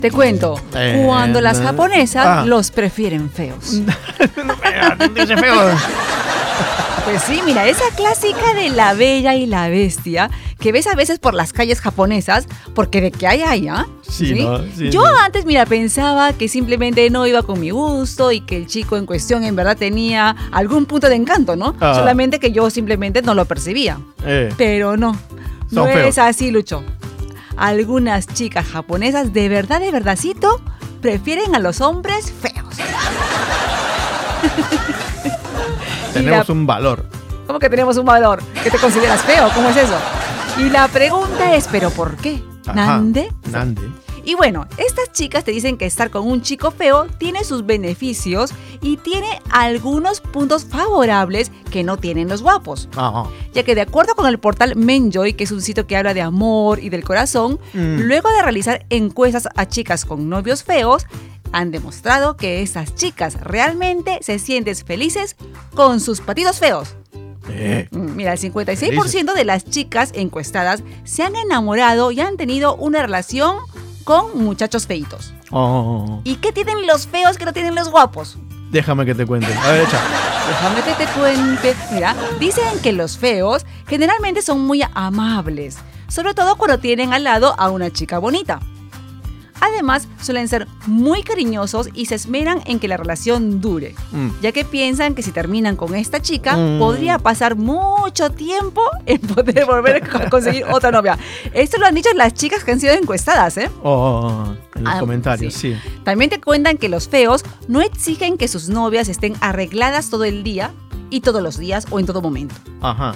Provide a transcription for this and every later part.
Te cuento, cuando las japonesas los prefieren feos. No me dice feo. Pues sí, mira, esa clásica de la bella y la bestia que ves a veces por las calles japonesas, porque de que hay, ¿ah? Sí, ¿no? Sí, Yo sí. antes, mira, pensaba que simplemente no iba con mi gusto y que el chico en cuestión en verdad tenía algún punto de encanto, ¿no? Ah. Solamente que yo simplemente no lo percibía. Pero no Son feos. es así, Lucho. Algunas chicas japonesas de verdadcito, prefieren a los hombres feos. Tenemos un valor. ¿Cómo que tenemos un valor? ¿Que te consideras feo? ¿Cómo es eso? Y la pregunta es, ¿pero por qué? Ajá. ¿Nande? Nande. Y bueno, estas chicas te dicen que estar con un chico feo tiene sus beneficios y tiene algunos puntos favorables que no tienen los guapos. Ajá. Ya que de acuerdo con el portal Menjoy, que es un sitio que habla de amor y del corazón, luego de realizar encuestas a chicas con novios feos, han demostrado que estas chicas realmente se sienten felices con sus patitos feos. Mira, el 56% de las chicas encuestadas se han enamorado y han tenido una relación con muchachos feitos. Oh. ¿Y qué tienen los feos que no tienen los guapos? Déjame que te cuente. A ver, echa. Déjame que te cuente. Mira, dicen que los feos generalmente son muy amables, sobre todo cuando tienen al lado a una chica bonita. Además, suelen ser muy cariñosos y se esmeran en que la relación dure, ya que piensan que si terminan con esta chica, podría pasar mucho tiempo en poder volver a conseguir otra novia. Esto lo han dicho las chicas que han sido encuestadas, ¿eh? En los comentarios, sí. También te cuentan que los feos no exigen que sus novias estén arregladas todo el día y todos los días o en todo momento. Ajá.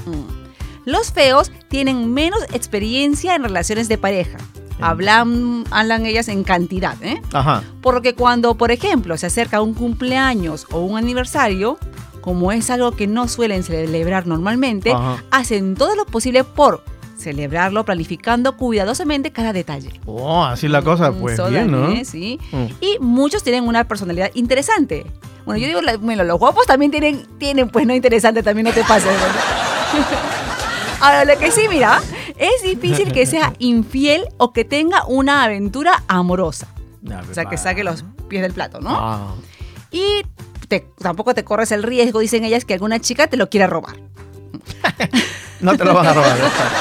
Los feos tienen menos experiencia en relaciones de pareja. Hablan ellas en cantidad, ¿eh? Ajá. Por lo que cuando, por ejemplo, se acerca un cumpleaños o un aniversario, como es algo que no suelen celebrar normalmente, hacen todo lo posible por celebrarlo, planificando cuidadosamente cada detalle. Oh, así la cosa, pues bien, ¿no? Sí. Y muchos tienen una personalidad interesante. Bueno, yo digo, bueno, los guapos también tienen pues no interesante, también no te pases, ¿no? Ahora, lo que sí, mira, es difícil que sea infiel o que tenga una aventura amorosa. O sea, que saque los pies del plato, ¿no? Y tampoco te corres el riesgo, dicen ellas, que alguna chica te lo quiera robar. No te lo van a robar.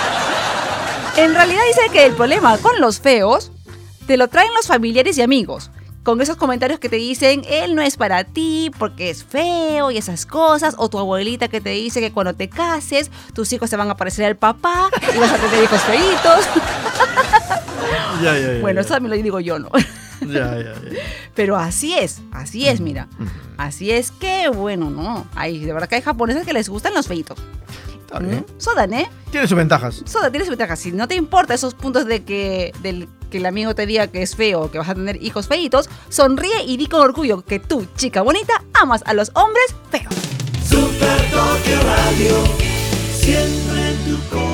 En realidad dicen que el problema con los feos te lo traen los familiares y amigos. Con esos comentarios que te dicen, él no es para ti porque es feo y esas cosas. O tu abuelita que te dice que cuando te cases, tus hijos se van a parecer al papá y vas a tener hijos feitos. Ya. Bueno, eso también lo digo yo, ¿no? Ya. Pero así es, mira. Así es que, bueno, no. De verdad que hay japonesas que les gustan los feitos. Está bien. Sodan, ¿eh? Tiene sus ventajas. Soda, tiene sus ventajas. Si no te importa esos puntos de que el amigo te diga que es feo o que vas a tener hijos feitos, sonríe y di con orgullo que tú, chica bonita, amas a los hombres feos. Super Tokio Radio, siempre en tu corazón.